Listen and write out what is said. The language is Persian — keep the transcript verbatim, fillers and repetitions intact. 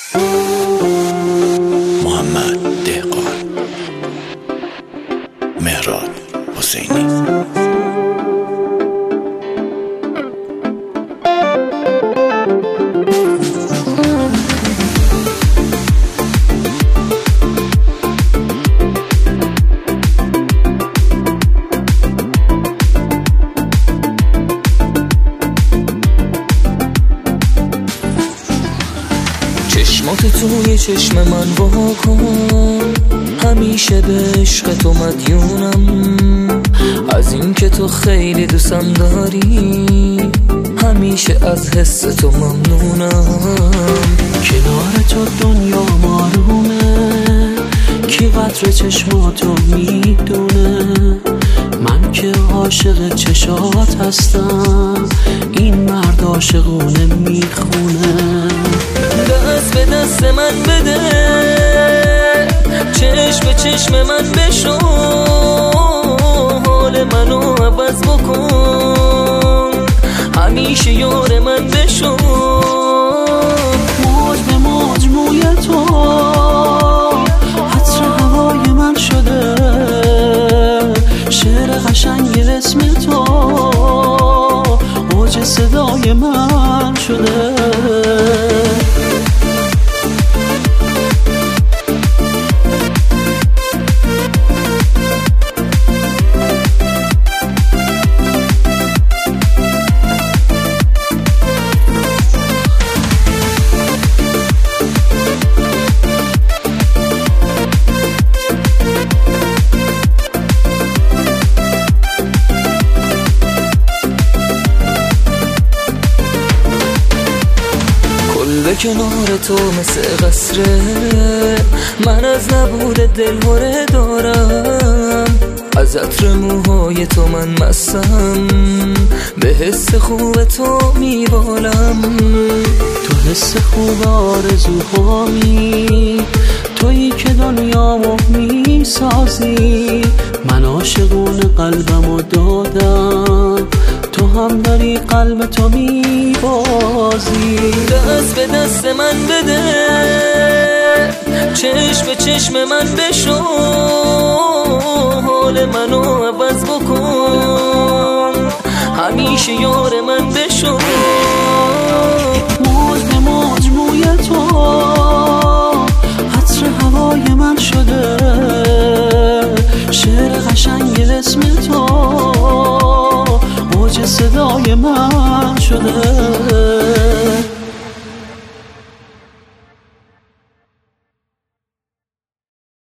محمد دهقان، مهراد حسینی. چشمات توی چشم من واکن، همیشه به عشق تو مدیونم. از این که تو خیلی دوستم داری، همیشه از حس تو ممنونم. کنار تو دنیا مارومه، کی قدر چشماتو میدونه. من که عاشق چشات هستم، این مرد عاشقونه میخونه. دست به دست من بده، چشم به چشم من بشو، حال منو عوض بکن، همیشه یار من بشو. موج به موج موی تو عطر هوای من شده، شعر قشنگ اسم تو اوج صدای من شده. به کنار تو مثل قصره، من از نبود دل هره دارم. از عطر موهای تو من مستم، به حس خوب تو میبالم. تو حس خوب آرزوهامی، تویی که دنیامو میسازی. من عاشقون قلبمو دادم، تو هم داری قلب تو میبازی. دست به دست من بده، چشم به چشم من بشو، حال منو عوض بکن، همیشه یار من بشو.